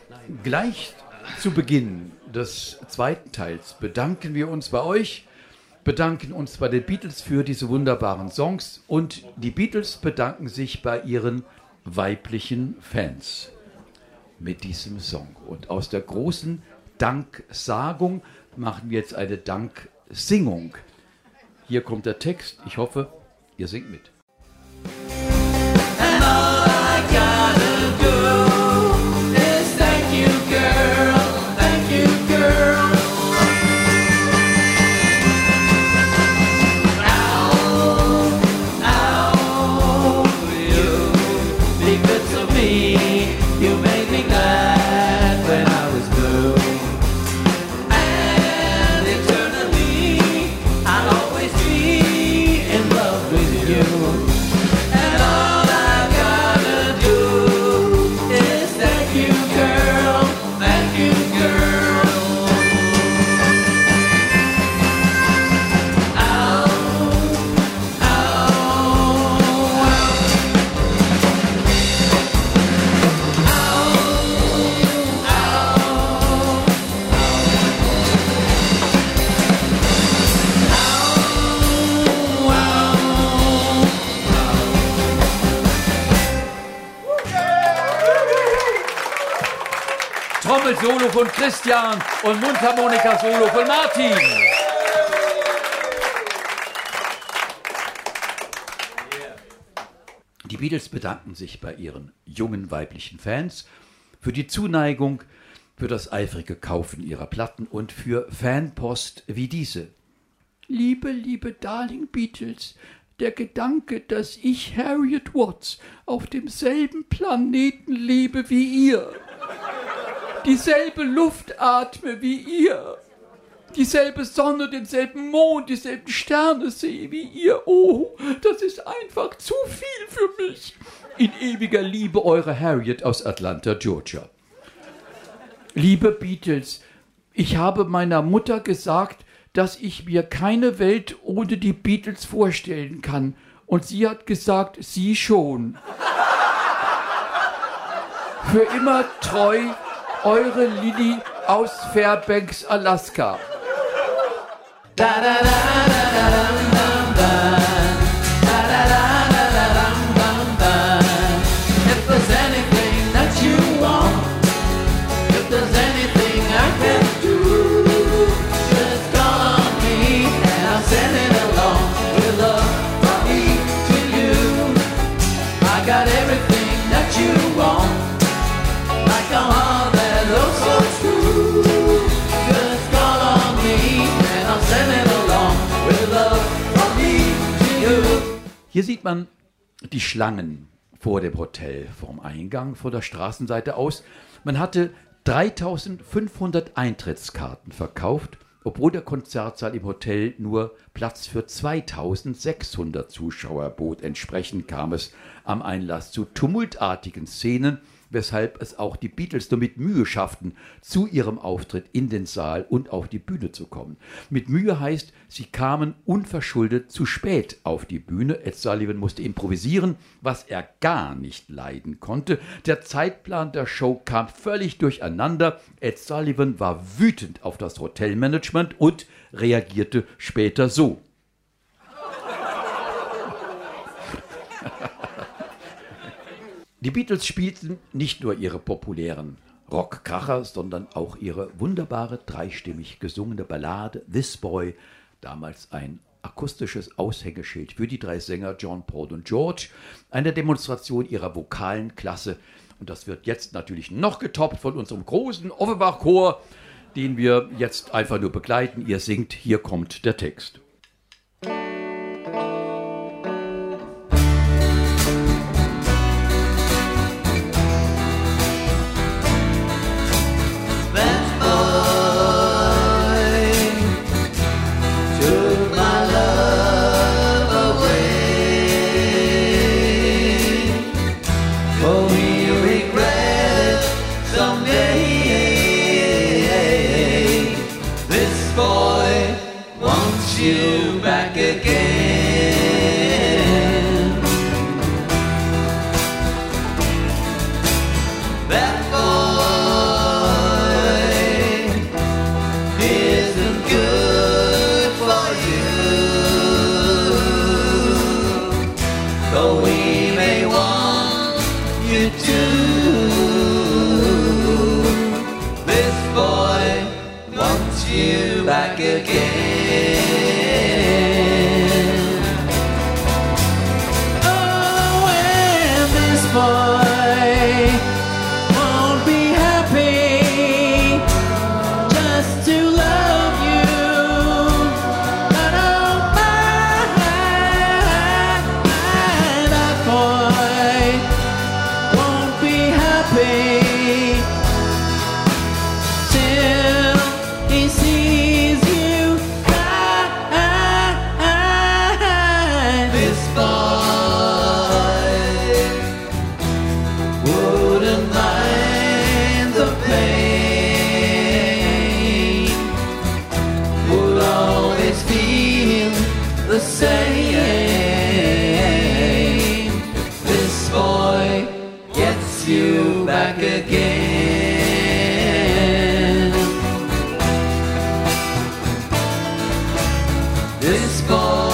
Gleich zu Beginn des zweiten Teils bedanken wir uns bei euch, bedanken uns bei den Beatles für diese wunderbaren Songs und die Beatles bedanken sich bei ihren weiblichen Fans mit diesem Song. Und aus der großen Danksagung machen wir jetzt eine Danksingung. Hier kommt der Text. Ich hoffe, ihr singt mit. And all I gotta do is thank you, girl. Thank you, girl. Ow, ow, you be good to me. You made me glad when I was blue. And eternally, I'll always be in love with you. And all I gotta do is thank you, girl. Thank you, girl. Ow, ow, Trommelsolo von Christian und Mundharmonika-Solo von Martin. Die Beatles bedanken sich bei ihren jungen weiblichen Fans für die Zuneigung, für das eifrige Kaufen ihrer Platten und für Fanpost wie diese. Liebe Darling Beatles, der Gedanke, dass ich, Harriet Watts, auf demselben Planeten lebe wie ihr, dieselbe Luft atme wie ihr, dieselbe Sonne, denselben Mond, dieselben Sterne sehe wie ihr. Oh, das ist einfach zu viel für mich. In ewiger Liebe, eure Harriet aus Atlanta, Georgia. Liebe Beatles, ich habe meiner Mutter gesagt, dass ich mir keine Welt ohne die Beatles vorstellen kann. Und sie hat gesagt, sie schon. Für immer treu, eure Lilly aus Fairbanks, Alaska. Da da da da da dum dum. Da da da da da dum dum. If there's anything that you want, if there's anything I can do, just call on me and I'll send it along with love from me to you. I got everything that you want, like a heart that looks so true. Just call on me and I'll send it along with love from me to you. Hier sieht man die Schlangen vor dem Hotel, vorm Eingang, von der Straßenseite aus. Man hatte 3500 Eintrittskarten verkauft, obwohl der Konzertsaal im Hotel nur Platz für 2600 Zuschauer bot. Entsprechend kam es am Einlass zu tumultartigen Szenen, weshalb es auch die Beatles nur mit Mühe schafften, zu ihrem Auftritt in den Saal und auf die Bühne zu kommen. Mit Mühe heißt, sie kamen unverschuldet zu spät auf die Bühne. Ed Sullivan musste improvisieren, was er gar nicht leiden konnte. Der Zeitplan der Show kam völlig durcheinander. Ed Sullivan war wütend auf das Hotelmanagement und reagierte später so. Die Beatles spielten nicht nur ihre populären Rockkracher, sondern auch ihre wunderbare, dreistimmig gesungene Ballade This Boy, damals ein akustisches Aushängeschild für die drei Sänger John, Paul und George, eine Demonstration ihrer vokalen Klasse. Und das wird jetzt natürlich noch getoppt von unserem großen Offenbach-Chor, den wir jetzt einfach nur begleiten. Ihr singt, hier kommt der Text. You the same. This boy gets you back again. This boy,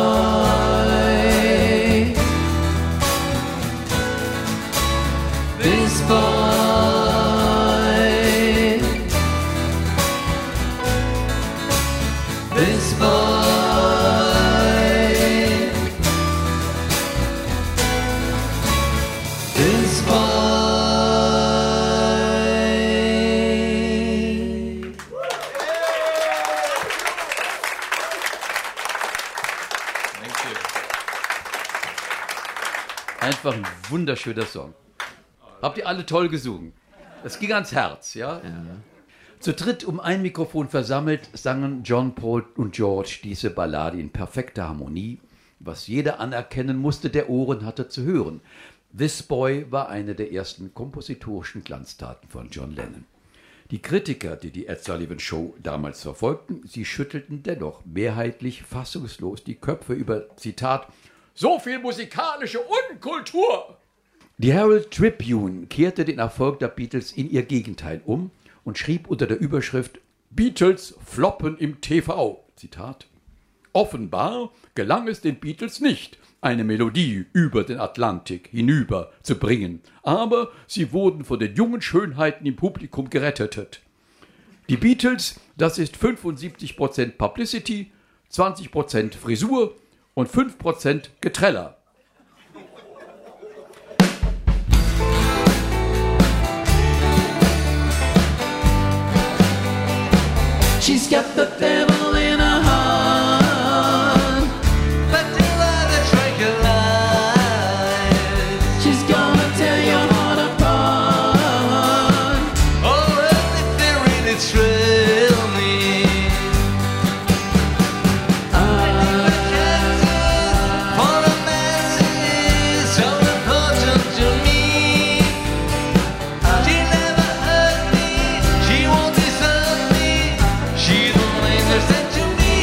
this boy, this boy, this boy. Einfach ein wunderschöner Song. Habt ihr alle toll gesungen? Das ging ans Herz, ja? Zu dritt um ein Mikrofon versammelt sangen John, Paul und George diese Ballade in perfekter Harmonie, was jeder anerkennen musste, der Ohren hatte zu hören. This Boy war eine der ersten kompositorischen Glanztaten von John Lennon. Die Kritiker, die die Ed Sullivan Show damals verfolgten, sie schüttelten dennoch mehrheitlich fassungslos die Köpfe über, Zitat, so viel musikalische Unkultur. Die Herald Tribune kehrte den Erfolg der Beatles in ihr Gegenteil um und schrieb unter der Überschrift Beatles floppen im TV. Zitat. Offenbar gelang es den Beatles nicht, eine Melodie über den Atlantik hinüber zu bringen, aber sie wurden von den jungen Schönheiten im Publikum gerettet. Die Beatles, das ist 75% Publicity, 20% Frisur und 5% Getreller. She's got the devil in her heart, but to her the tranquilize. She's gonna tear your heart apart. Oh, well, if they really thrill me, for a man is so important to me. She never hurt me, she won't desert me. She's only interested to me.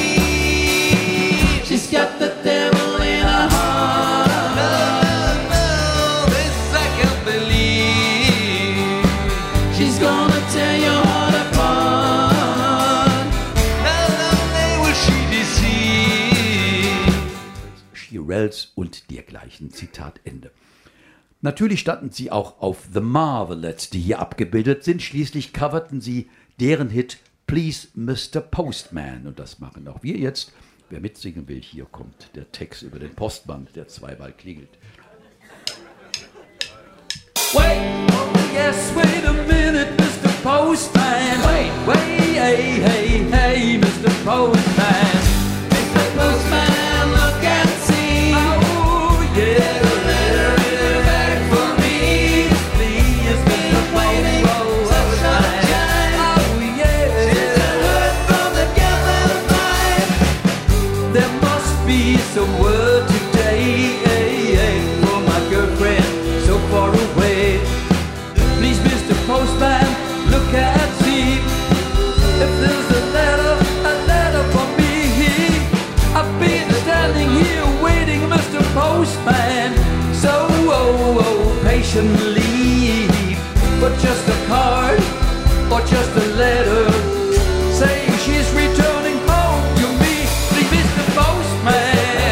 She's got the devil in her heart. No, no, this I can't believe. She's gonna tear your heart apart. No, will she deceive. Shirelles und dergleichen. Zitat Ende. Natürlich standen sie auch auf The Marvelettes, die hier abgebildet sind. Schließlich coverten sie deren Hit Please Mr. Postman. Und das machen auch wir jetzt. Wer mitsingen will, hier kommt der Text über den Postmann, der zweimal klingelt. Wait, oh yes, wait a minute, Mr. Postman. Wait, hey, hey, hey, Mr. Postman. Mr. Postman, look and see. Oh, yeah, the letter is back for me. Please, Mr. Postman. Oh, yeah, she's a hurt from the gathered mind. There must be some word today for my girlfriend so far away. Please, Mr. Postman, look and see if there's a letter for me. I've been standing here waiting, Mr. Postman, so patiently. But just a card or just a letter saying she's returning home to me. Please, Mr. Postman.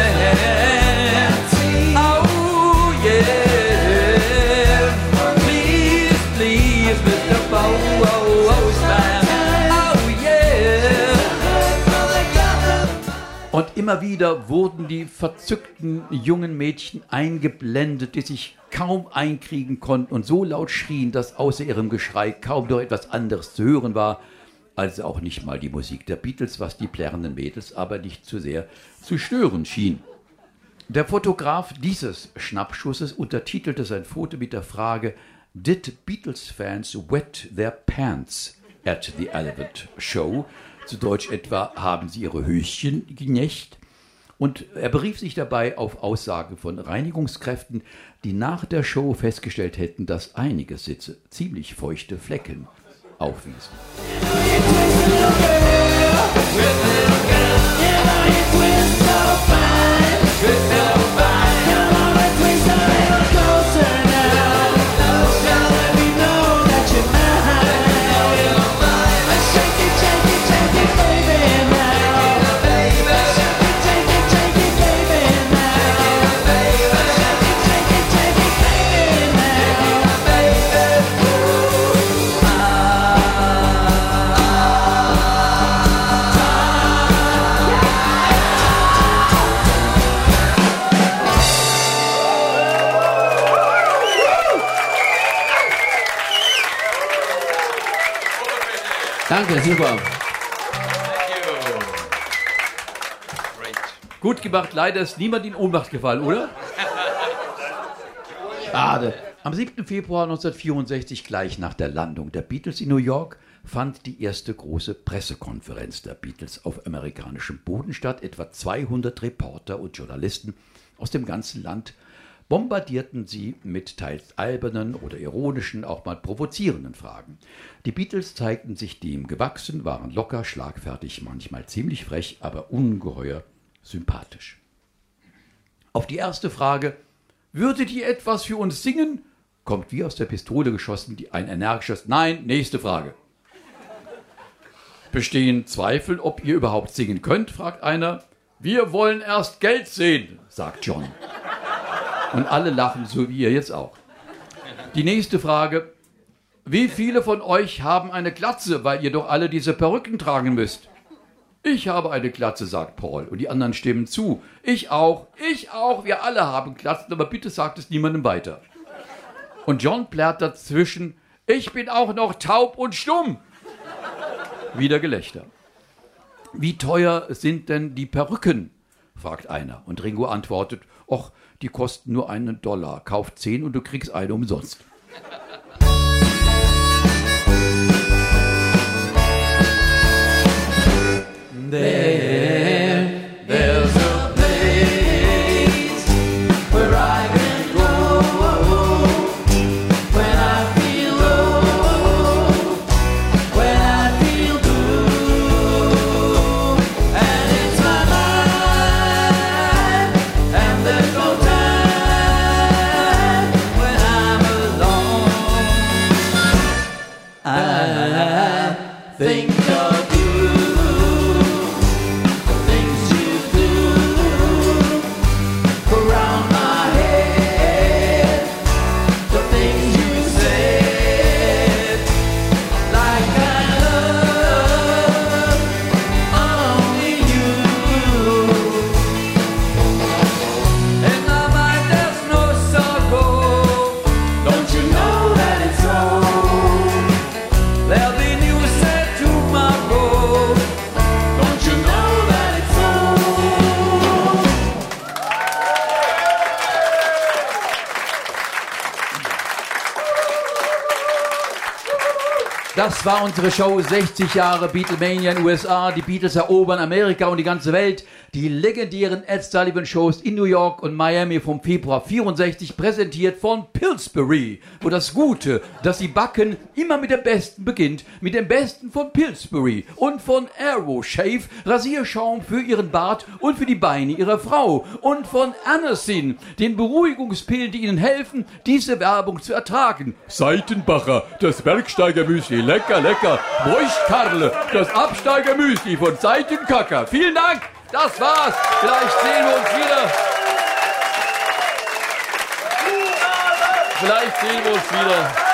Oh, yeah. Please, please, Mr. Postman. Oh, yeah. Und immer wieder wurden die verzückten jungen Mädchen eingeblendet, die sich kaum einkriegen konnten und so laut schrien, dass außer ihrem Geschrei kaum noch etwas anderes zu hören war, also auch nicht mal die Musik der Beatles, was die plärrenden Mädels aber nicht zu sehr zu stören schien. Der Fotograf dieses Schnappschusses untertitelte sein Foto mit der Frage Did Beatles fans wet their pants at the Elephant Show? Zu Deutsch etwa, haben sie ihre Höschen genächt? Und er berief sich dabei auf Aussagen von Reinigungskräften, die nach der Show festgestellt hätten, dass einige Sitze ziemlich feuchte Flecken aufwiesen. You twist, little girl, little girl, you twist, Danke, super. Gut gemacht, leider ist niemand in Ohnmacht gefallen, oder? Schade. Am 7. Februar 1964, gleich nach der Landung der Beatles in New York, fand die erste große Pressekonferenz der Beatles auf amerikanischem Boden statt. Etwa 200 Reporter und Journalisten aus dem ganzen Land bombardierten sie mit teils albernen oder ironischen, auch mal provozierenden Fragen. Die Beatles zeigten sich dem gewachsen, waren locker, schlagfertig, manchmal ziemlich frech, aber ungeheuer sympathisch. Auf die erste Frage, würdet ihr etwas für uns singen, kommt wie aus der Pistole geschossen ein energisches Nein, nächste Frage. Bestehen Zweifel, ob ihr überhaupt singen könnt, fragt einer. Wir wollen erst Geld sehen, sagt John. Und alle lachen, so wie ihr jetzt auch. Die nächste Frage. Wie viele von euch haben eine Glatze, weil ihr doch alle diese Perücken tragen müsst? Ich habe eine Glatze, sagt Paul. Und die anderen stimmen zu. Ich auch, wir alle haben Glatzen, aber bitte sagt es niemandem weiter. Und John plärrt dazwischen. Ich bin auch noch taub und stumm. Wieder Gelächter. Wie teuer sind denn die Perücken? Fragt einer. Und Ringo antwortet, och, die kosten nur $1. Kauf 10 und du kriegst eine umsonst. There's a place where I can go when I feel low, when I feel blue, and it's my life, and there's no time when I'm alone. I think of you. Das war unsere Show 60 Jahre Beatlemania in den USA. Die Beatles erobern Amerika und die ganze Welt. Die legendären Ed Sullivan Shows in New York und Miami vom Februar 64, präsentiert von Pillsbury, wo das Gute, das sie backen, immer mit dem Besten beginnt. Mit dem Besten von Pillsbury und von Aeroshave, Rasierschaum für ihren Bart und für die Beine ihrer Frau. Und von Anacin, den Beruhigungspillen, die ihnen helfen, diese Werbung zu ertragen. Seitenbacher, das Bergsteigermüsli, lecker, lecker. Bräuchkarle, das Absteigermüsli von Seitenkacker. Vielen Dank, das war's. Vielleicht sehen wir uns wieder. Vielleicht sehen wir uns wieder.